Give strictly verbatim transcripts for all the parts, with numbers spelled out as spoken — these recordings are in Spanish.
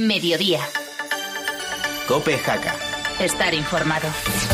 Mediodía. COPE Jaca. Estar informado.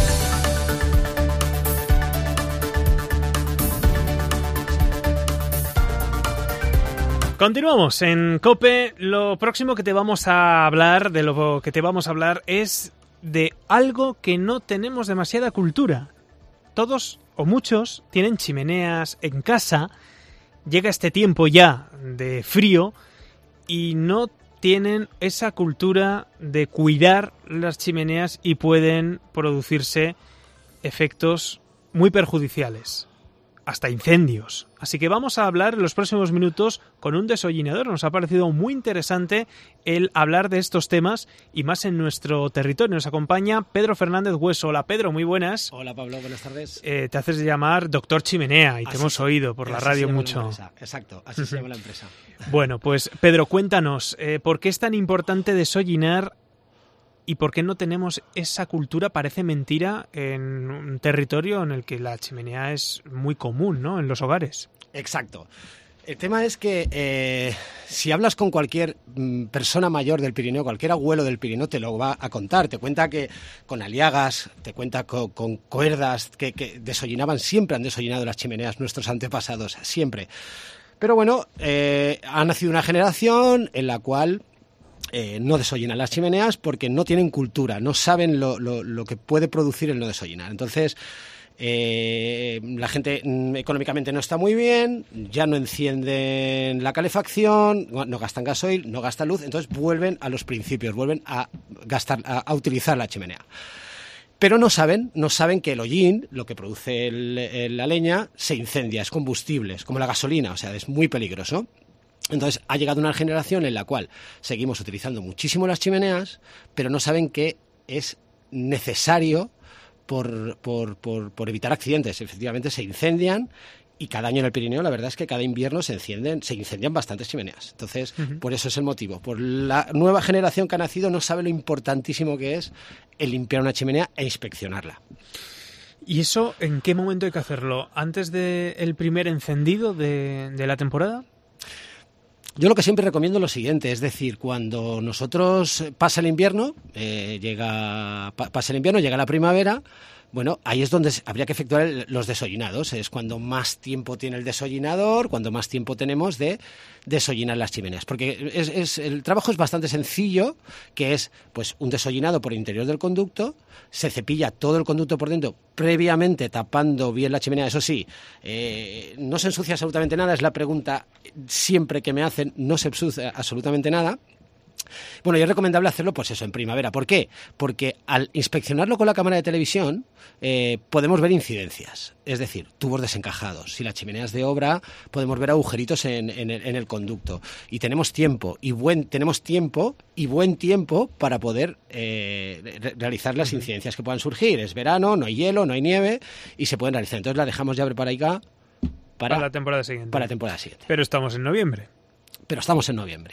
Continuamos en COPE. Lo próximo que te vamos a hablar, de lo que te vamos a hablar es de algo que no tenemos demasiada cultura. Todos o muchos tienen chimeneas en casa. Llega este tiempo ya de frío y no tienen esa cultura de cuidar las chimeneas y pueden producirse efectos muy perjudiciales, hasta incendios. Así que vamos a hablar en los próximos minutos con un desollinador. Nos ha parecido muy interesante el hablar de estos temas y más en nuestro territorio. Nos acompaña Pedro Fernández Hueso. Hola Pedro, muy buenas. Hola Pablo, buenas tardes. Eh, te haces llamar Doctor Chimenea y así te hemos se, oído por la radio mucho. Exacto, así se llama la empresa. Bueno, pues Pedro, cuéntanos, eh, ¿por qué es tan importante desollinar y por qué no tenemos esa cultura? Parece mentira en un territorio en el que la chimenea es muy común, ¿no?, en los hogares. Exacto. El tema es que eh, si hablas con cualquier mm, persona mayor del Pirineo, cualquier abuelo del Pirineo te lo va a contar. Te cuenta que con aliagas, te cuenta con, con cuerdas que, que desollinaban, siempre han desollinado las chimeneas nuestros antepasados, siempre. Pero bueno, eh, ha nacido una generación en la cual eh, no desollinan las chimeneas porque no tienen cultura, no saben lo, lo, lo que puede producir el no desollinar. Entonces, Eh, la gente mm, económicamente no está muy bien, ya no encienden la calefacción, no gastan gasoil, no gastan luz, entonces vuelven a los principios, vuelven a gastar, a, a utilizar la chimenea. Pero no saben, no saben que el hollín, lo que produce el, el, la leña, se incendia, es combustible, es como la gasolina, o sea, es muy peligroso. Entonces ha llegado una generación en la cual seguimos utilizando muchísimo las chimeneas, pero no saben que es necesario Por, por, por, por evitar accidentes. Efectivamente se incendian y cada año en el Pirineo la verdad es que cada invierno se encienden, se incendian bastantes chimeneas. Entonces, uh-huh. por eso es el motivo. Por la nueva generación que ha nacido no sabe lo importantísimo que es el limpiar una chimenea e inspeccionarla. ¿Y eso en qué momento hay que hacerlo? ¿Antes del primer encendido de, de la temporada? Yo lo que siempre recomiendo es lo siguiente, es decir, cuando nosotros pasa el invierno, eh, llega pa, pasa el invierno, llega la primavera, bueno, ahí es donde habría que efectuar el, los desollinados, es cuando más tiempo tiene el desollinador, cuando más tiempo tenemos de desollinar las chimeneas, porque es, es, el trabajo es bastante sencillo, que es pues un desollinado por el interior del conducto, se cepilla todo el conducto por dentro, previamente tapando bien la chimenea, eso sí, eh, no se ensucia absolutamente nada, es la pregunta siempre que me hacen, no se ensucia absolutamente nada. Bueno, y es recomendable hacerlo pues eso, en primavera. ¿Por qué? Porque al inspeccionarlo con la cámara de televisión eh, podemos ver incidencias, es decir, tubos desencajados. Si la chimenea es de obra, podemos ver agujeritos en, en, el, en el conducto. Y tenemos tiempo y buen tenemos tiempo y buen tiempo para poder eh, re- realizar las incidencias que puedan surgir. Es verano, no hay hielo, no hay nieve y se pueden realizar. Entonces la dejamos ya preparada para, para la temporada siguiente. Para la temporada siguiente. Pero estamos en noviembre. Pero estamos en noviembre.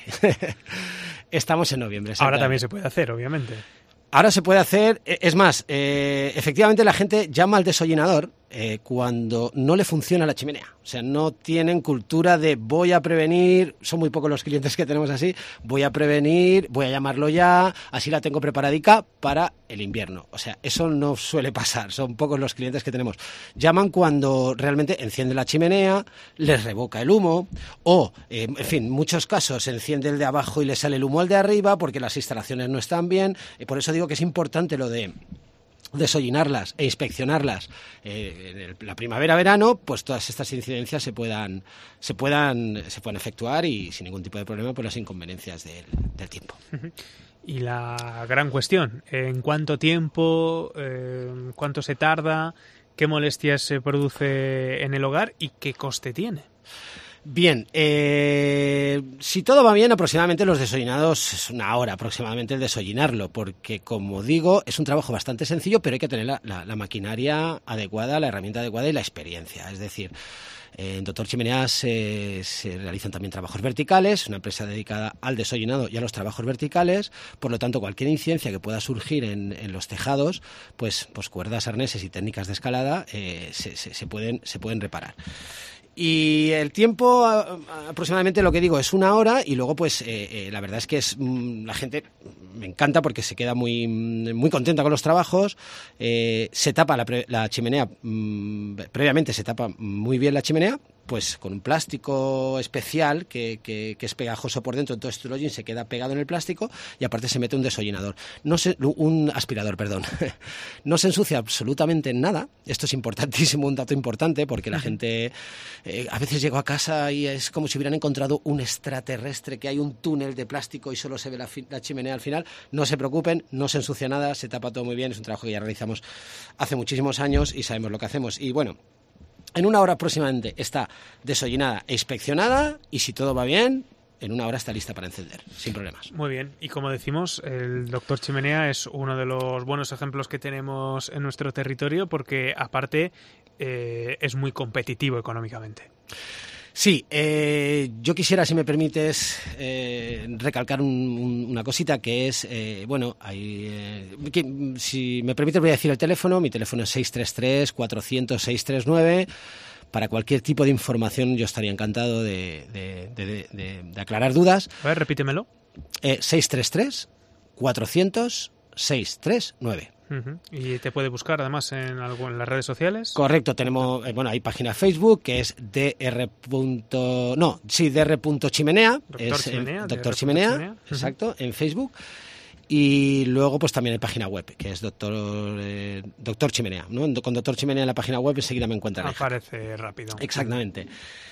Estamos en noviembre. Ahora también se puede hacer, obviamente. Ahora se puede hacer, es más, eh, efectivamente la gente llama al desollinador eh, cuando no le funciona la chimenea. O sea, no tienen cultura de voy a prevenir, son muy pocos los clientes que tenemos así, voy a prevenir, voy a llamarlo ya, así la tengo preparadica para el invierno. O sea, eso no suele pasar, son pocos los clientes que tenemos. Llaman cuando realmente enciende la chimenea, les revoca el humo, o, eh, en fin, en muchos casos enciende el de abajo y le sale el humo al de arriba porque las instalaciones no están bien. Y por eso digo que es importante lo de desollinarlas e inspeccionarlas eh, en el, la primavera-verano, pues todas estas incidencias se puedan se puedan se puedan efectuar y sin ningún tipo de problema por las inconveniencias del, del tiempo. Y la gran cuestión, ¿en cuánto tiempo, eh, cuánto se tarda, qué molestias se produce en el hogar y qué coste tiene? Bien, eh, si todo va bien, aproximadamente los desollinados es una hora aproximadamente el desollinarlo, porque como digo, es un trabajo bastante sencillo, pero hay que tener la, la, la maquinaria adecuada, la herramienta adecuada y la experiencia. Es decir, eh, en Doctor Chimeneas eh, se realizan también trabajos verticales, una empresa dedicada al desollinado y a los trabajos verticales, por lo tanto cualquier incidencia que pueda surgir en, en los tejados, pues, pues cuerdas, arneses y técnicas de escalada eh, se, se, se, pueden, se pueden reparar. Y el tiempo, aproximadamente lo que digo, es una hora y luego pues eh, eh, la verdad es que es mm, la gente me encanta porque se queda muy, muy contenta con los trabajos, eh, se tapa la, pre, la chimenea, mmm, previamente se tapa muy bien la chimenea, pues con un plástico especial que, que, que es pegajoso por dentro, entonces el hollín se queda pegado en el plástico y aparte se mete un desollinador, no se, un aspirador, perdón. No se ensucia absolutamente nada, esto es importantísimo, un dato importante, porque la gente eh, a veces llega a casa y es como si hubieran encontrado un extraterrestre, que hay un túnel de plástico y solo se ve la, la chimenea al final. No se preocupen, no se ensucia nada, se tapa todo muy bien, es un trabajo que ya realizamos hace muchísimos años y sabemos lo que hacemos. Y bueno, en una hora aproximadamente está desollinada e inspeccionada y si todo va bien, en una hora está lista para encender, sin problemas. Muy bien, y como decimos, el Doctor Chimenea es uno de los buenos ejemplos que tenemos en nuestro territorio porque aparte eh, es muy competitivo económicamente. Sí, eh, yo quisiera, si me permites, eh, recalcar un, un, una cosita que es, eh, bueno, hay, eh, que, si me permites voy a decir el teléfono, mi teléfono es seis tres tres, cuatro cero cero, seis tres nueve, para cualquier tipo de información yo estaría encantado de, de, de, de, de aclarar dudas. A ver, repítemelo. Eh, seis tres tres, cuatro cero cero, seis tres nueve. Uh-huh. ¿Y te puede buscar además en, algo, en las redes sociales? Correcto, tenemos, eh, bueno, hay página Facebook que es dr. No, sí, dr.chimenea. Doctor es, Chimenea. Eh, Doctor Chimenea, Chimenea, exacto, uh-huh. En Facebook. Y luego pues también hay página web, que es Doctor eh, Doctor Chimenea, ¿no? Con Doctor Chimenea en la página web enseguida me encuentran. Aparece rápido. Exactamente.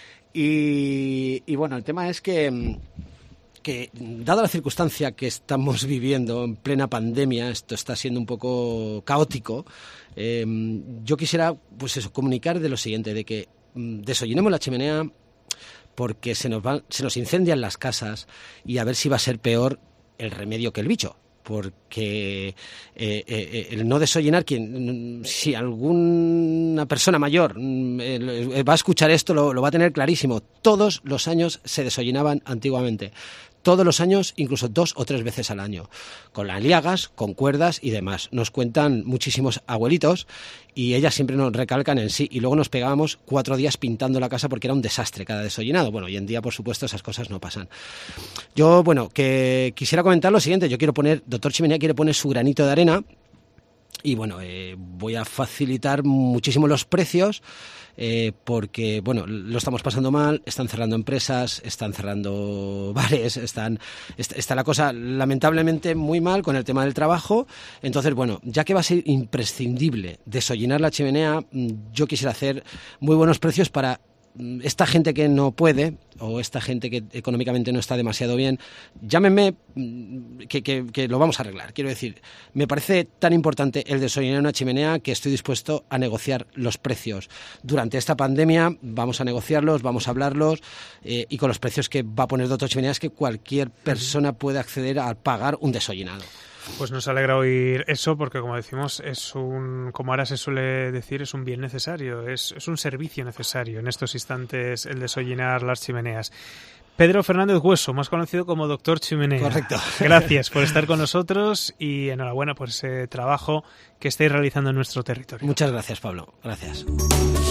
Y, y bueno, el tema es que... que dada la circunstancia que estamos viviendo en plena pandemia, esto está siendo un poco caótico, eh, yo quisiera pues eso, comunicar de lo siguiente, de que mm, desollinemos la chimenea porque se nos, va, se nos incendian las casas y a ver si va a ser peor el remedio que el bicho. Porque eh, eh, el no desollinar, quien, si alguna persona mayor eh, va a escuchar esto, lo, lo va a tener clarísimo. Todos los años se desollinaban antiguamente. Todos los años, incluso dos o tres veces al año, con las liagas, con cuerdas y demás. Nos cuentan muchísimos abuelitos y ellas siempre nos recalcan en sí. Y luego nos pegábamos cuatro días pintando la casa porque era un desastre cada desollinado. Bueno, hoy en día, por supuesto, esas cosas no pasan. Yo, bueno, que quisiera comentar lo siguiente. Yo quiero poner, Doctor Chimenea quiere poner su granito de arena y, bueno, eh, voy a facilitar muchísimo los precios. Eh, porque, bueno, lo estamos pasando mal, están cerrando empresas, están cerrando bares, están está, está la cosa lamentablemente muy mal con el tema del trabajo. Entonces, bueno, ya que va a ser imprescindible desollinar la chimenea, yo quisiera hacer muy buenos precios para esta gente que no puede o esta gente que económicamente no está demasiado bien. Llámenme que, que, que lo vamos a arreglar. Quiero decir, me parece tan importante el desollinar una chimenea que estoy dispuesto a negociar los precios. Durante esta pandemia vamos a negociarlos, vamos a hablarlos eh, y con los precios que va a poner Doctor Chimenea es que cualquier persona puede acceder a pagar un desollinado. Pues nos alegra oír eso porque, como decimos, es un, como ahora se suele decir, es un bien necesario, es, es un servicio necesario en estos instantes el desollinar las chimeneas. Pedro Fernández Hueso, más conocido como Doctor Chimenea. Correcto. Gracias por estar con nosotros y enhorabuena por ese trabajo que estáis realizando en nuestro territorio. Muchas gracias, Pablo. Gracias.